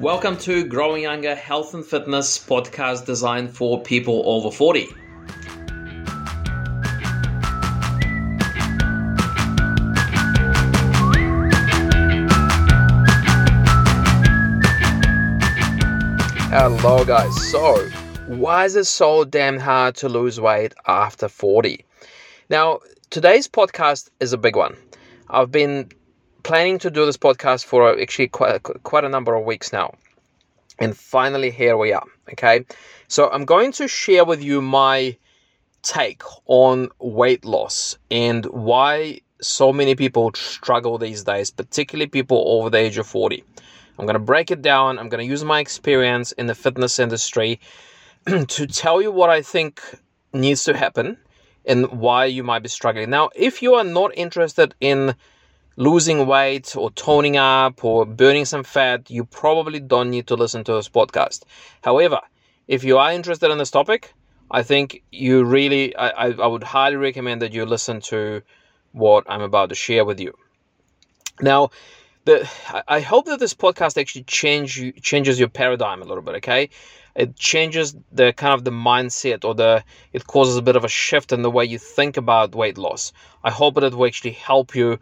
Welcome to Growing Younger Health and Fitness podcast designed for people over 40. Hello guys, so why is it so damn hard to lose weight after 40? Now, today's podcast is a big one. I've been planning to do this podcast for actually quite a number of weeks now. And finally, here we are, okay? So I'm going to share with you my take on weight loss and why so many people struggle these days, particularly people over the age of 40. I'm going to break it down. I'm going to use my experience in the fitness industry to tell you what I think needs to happen and why you might be struggling. Now, if you are not interested in losing weight or toning up or burning some fat, you probably don't need to listen to this podcast. However, if you are interested in this topic, I think you really, I would highly recommend that you listen to what I'm about to share with you. Now, I hope that this podcast actually changes your paradigm a little bit, okay? It changes the kind of the mindset, or it causes a bit of a shift in the way you think about weight loss. I hope that it will actually help you,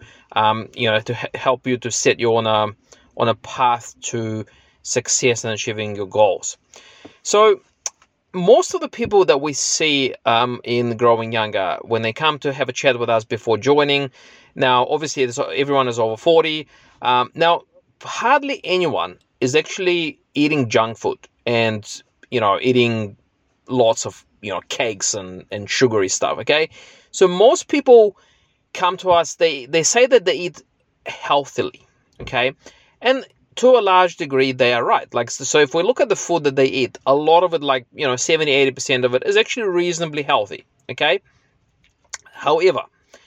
help you to set you on a path to success and achieving your goals. So, most of the people that we see in Growing Younger, when they come to have a chat with us before joining, now obviously everyone is over 40. Now, hardly anyone is actually eating junk food and, eating lots of, cakes and sugary stuff, okay? So most people come to us, they say that they eat healthily, okay? And to a large degree, they are right. So if we look at the food that they eat, a lot of it, 70-80% of it is actually reasonably healthy, okay? However,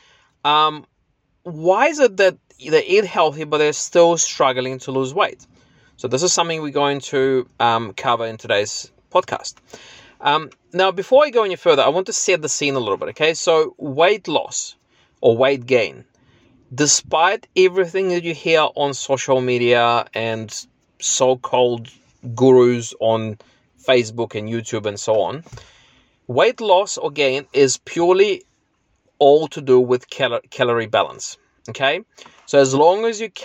why is it that they eat healthy, but they're still struggling to lose weight? So this is something we're going to cover in today's podcast. Now, before I go any further, I want to set the scene a little bit, okay? So weight loss or weight gain, despite everything that you hear on social media and so-called gurus on Facebook and YouTube and so on, weight loss or gain is purely all to do with calorie balance, okay? So as long as the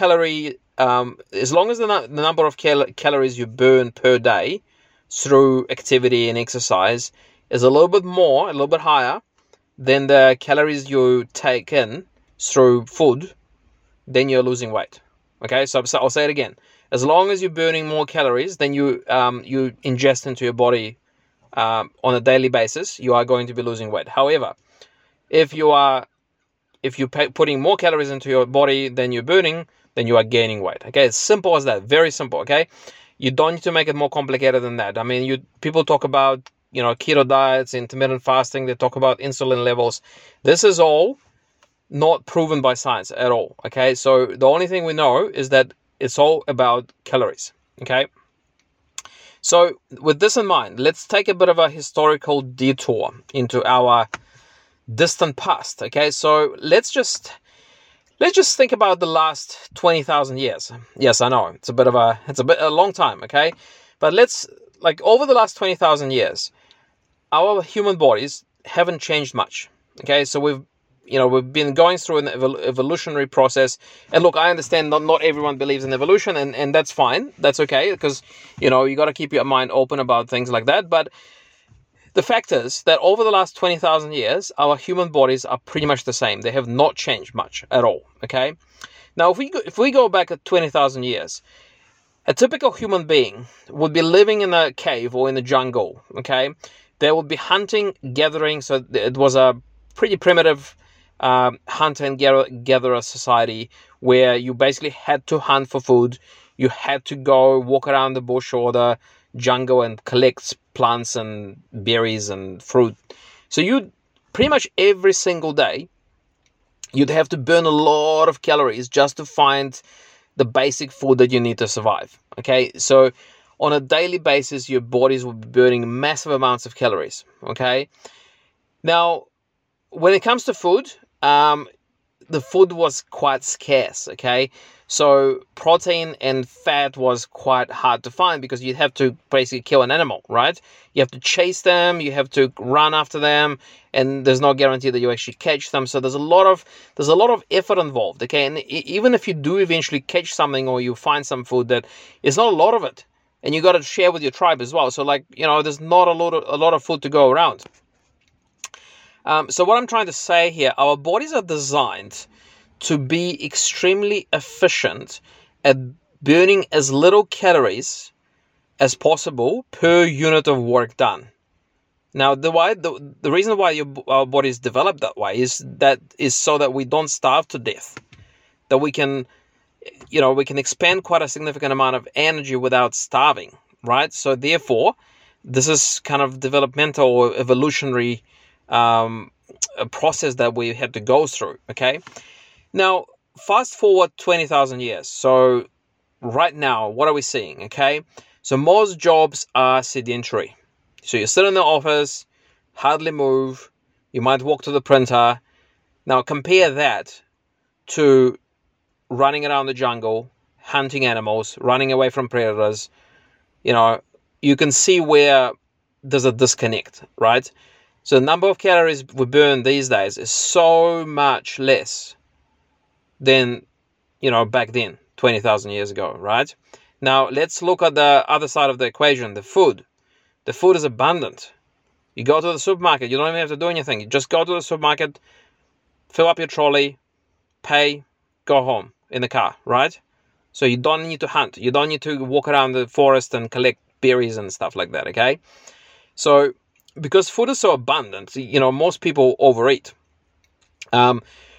number of calories you burn per day through activity and exercise is a little bit higher than the calories you take in through food, then you're losing weight. Okay, so I'll say it again. As long as you're burning more calories than you ingest into your body on a daily basis, you are going to be losing weight. However, if you're putting more calories into your body than you're burning, then you are gaining weight. Okay, it's simple as that. Very simple. Okay, you don't need to make it more complicated than that. I mean, people talk about keto diets, intermittent fasting. They talk about insulin levels. This is all not proven by science at all. Okay, so the only thing we know is that it's all about calories. Okay, so with this in mind, let's take a bit of a historical detour into our distant past. Okay, so let's just think about the last 20,000 years. Yes, I know it's a long time. Okay, but over the last 20,000 years, our human bodies haven't changed much. Okay, so we've been going through an evolutionary process. And look, I understand not everyone believes in evolution, and that's fine. That's okay, because you got to keep your mind open about things like that. But the fact is that over the last 20,000 years, our human bodies are pretty much the same. They have not changed much at all, okay? Now, if we go back at 20,000 years, a typical human being would be living in a cave or in the jungle, okay? They would be hunting, gathering, so it was a pretty primitive hunter and gatherer society where you basically had to hunt for food. You had to go walk around the bush or the jungle and collect plants and berries and fruit. So you pretty much every single day you'd have to burn a lot of calories just to find the basic food that you need to survive. Okay, so on a daily basis your bodies will be burning massive amounts of calories. Okay, now when it comes to food, the food was quite scarce, okay? So protein and fat was quite hard to find because you'd have to basically kill an animal, right? You have to chase them, you have to run after them, and there's no guarantee that you actually catch them. So there's a lot of effort involved, okay? And even if you do eventually catch something or you find some food, that is not a lot of it, and you got to share with your tribe as well. So like, there's not a lot of food to go around. So what I'm trying to say here, our bodies are designed to be extremely efficient at burning as little calories as possible per unit of work done. Now, the reason why our bodies develop that way is so that we don't starve to death, that we can expend quite a significant amount of energy without starving, right? So therefore, this is kind of developmental or evolutionary a process that we had to go through, okay? Now, fast forward 20,000 years. So right now, what are we seeing, okay? So most jobs are sedentary. So you sit in the office, hardly move, you might walk to the printer. Now compare that to running around the jungle, hunting animals, running away from predators. You can see where there's a disconnect, right? So the number of calories we burn these days is so much less than, back then, 20,000 years ago, right? Now, let's look at the other side of the equation, the food. The food is abundant. You go to the supermarket, you don't even have to do anything. You just go to the supermarket, fill up your trolley, pay, go home in the car, right? So you don't need to hunt. You don't need to walk around the forest and collect berries and stuff like that, okay? So because food is so abundant, most people overeat. And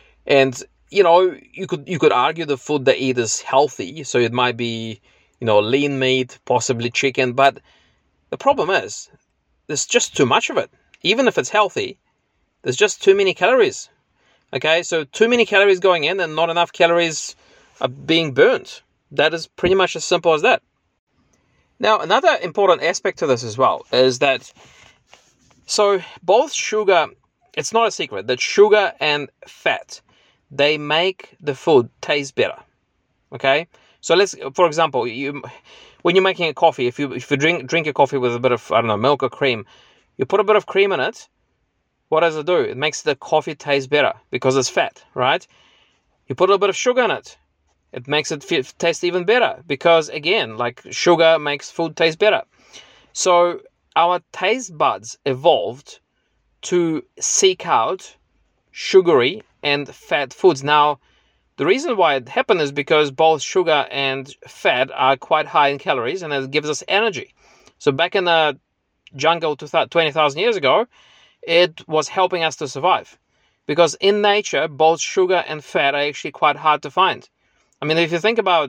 you could argue the food they eat is healthy, so it might be, lean meat, possibly chicken, but the problem is there's just too much of it. Even if it's healthy, there's just too many calories. Okay, so too many calories going in and not enough calories are being burnt. That is pretty much as simple as that. Now, another important aspect to this as well is that so both sugar, it's not a secret that sugar and fat, they make the food taste better. Okay? So let's, for example, when you're making a coffee, if you drink a coffee with a bit of, milk or cream, you put a bit of cream in it, what does it do? It makes the coffee taste better because it's fat, right? You put a bit of sugar in it, it makes it taste even better because, again, like sugar makes food taste better. So our taste buds evolved to seek out sugary and fat foods. Now, the reason why it happened is because both sugar and fat are quite high in calories and it gives us energy. So back in the jungle 20,000 years ago, it was helping us to survive. Because in nature, both sugar and fat are actually quite hard to find. I mean, if you think about,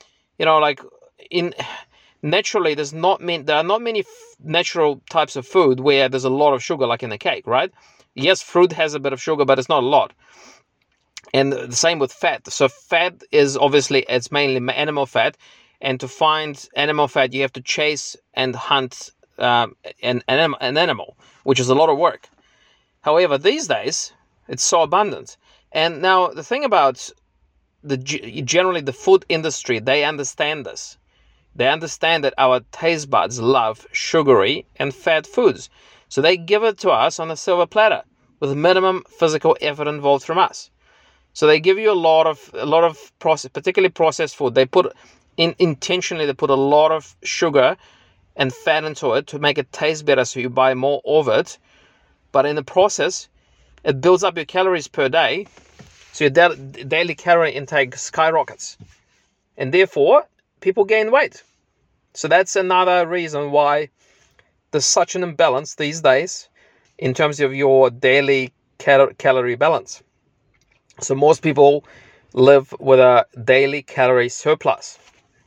naturally, there are not many natural types of food where there's a lot of sugar, like in a cake, right? Yes, fruit has a bit of sugar, but it's not a lot. And the same with fat. So fat is obviously, it's mainly animal fat. And to find animal fat, you have to chase and hunt an animal, which is a lot of work. However, these days, it's so abundant. And now the thing about generally the food industry, they understand this. They understand that our taste buds love sugary and fat foods. So they give it to us on a silver platter with minimum physical effort involved from us. So they give you a lot of particularly processed food. They put intentionally a lot of sugar and fat into it to make it taste better, so you buy more of it. But in the process, it builds up your calories per day, so your daily calorie intake skyrockets, and therefore people gain weight. So that's another reason why there's such an imbalance these days in terms of your daily calorie balance. So most people live with a daily calorie surplus.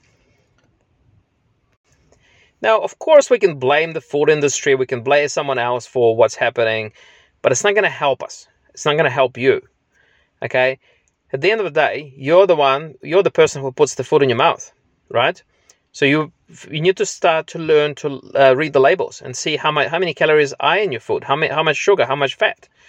Now, of course, we can blame the food industry, we can blame someone else for what's happening, but it's not going to help us. It's not going to help you. Okay? At the end of the day, you're the person who puts the food in your mouth, right? So you need to start to learn to read the labels and see how many calories are in your food, how much sugar, how much fat.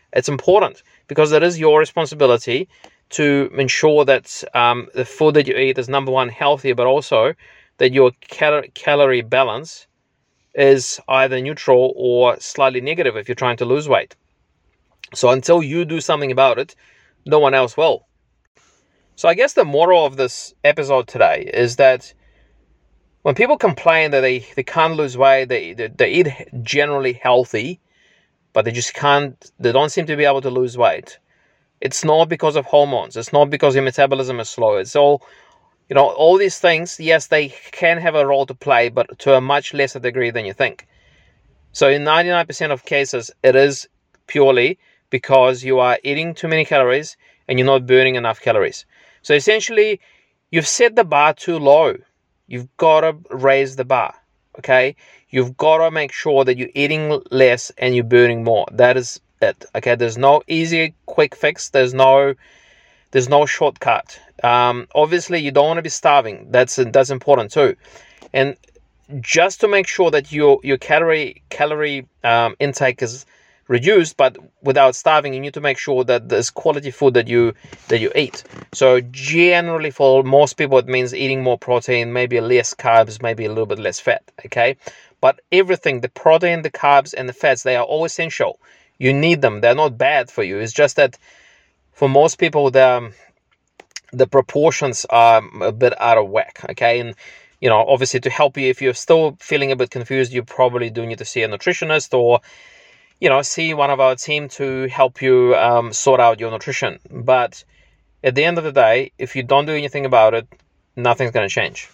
It's important because it is your responsibility to ensure that the food that you eat is, number one, healthy, but also that your calorie balance is either neutral or slightly negative if you're trying to lose weight. So until you do something about it, no one else will. So I guess the moral of this episode today is that when people complain that they can't lose weight, they eat generally healthy, but they don't seem to be able to lose weight. It's not because of hormones. It's not because your metabolism is slow. It's all, all these things, yes, they can have a role to play, but to a much lesser degree than you think. So in 99% of cases, it is purely because you are eating too many calories and you're not burning enough calories. So essentially, you've set the bar too low. You've got to raise the bar, okay? You've got to make sure that you're eating less and you're burning more. That is it, okay? There's no easy, quick fix. There's no shortcut. Obviously, you don't want to be starving. That's important too. And just to make sure that your calorie intake is reduced, but without starving, you need to make sure that there's quality food that you eat. So generally, for most people, it means eating more protein, maybe less carbs, maybe a little bit less fat. Okay, but everything, the protein, the carbs, and the fats, they are all essential. You need them. They're not bad for you. It's just that for most people, the proportions are a bit out of whack. Okay, and obviously, to help you, if you're still feeling a bit confused, you probably do need to see a nutritionist or see one of our team to help you sort out your nutrition. But at the end of the day, if you don't do anything about it, nothing's going to change.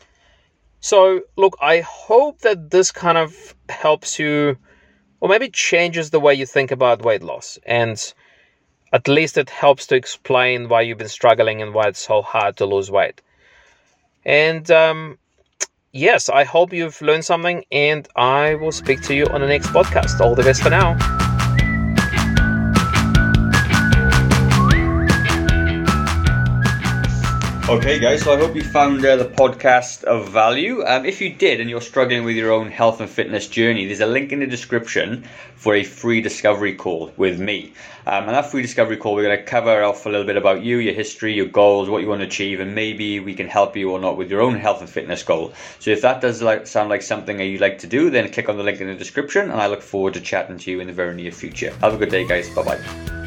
So, look, I hope that this kind of helps you, or maybe changes the way you think about weight loss. And at least it helps to explain why you've been struggling and why it's so hard to lose weight. And yes, I hope you've learned something, and I will speak to you on the next podcast. All the best for now. Okay, guys, so I hope you found the podcast of value. If you did and you're struggling with your own health and fitness journey, there's a link in the description for a free discovery call with me. And that free discovery call, we're going to cover off a little bit about you, your history, your goals, what you want to achieve, and maybe we can help you or not with your own health and fitness goal. So if that does sound like something that you'd like to do, then click on the link in the description, and I look forward to chatting to you in the very near future. Have a good day, guys. Bye-bye.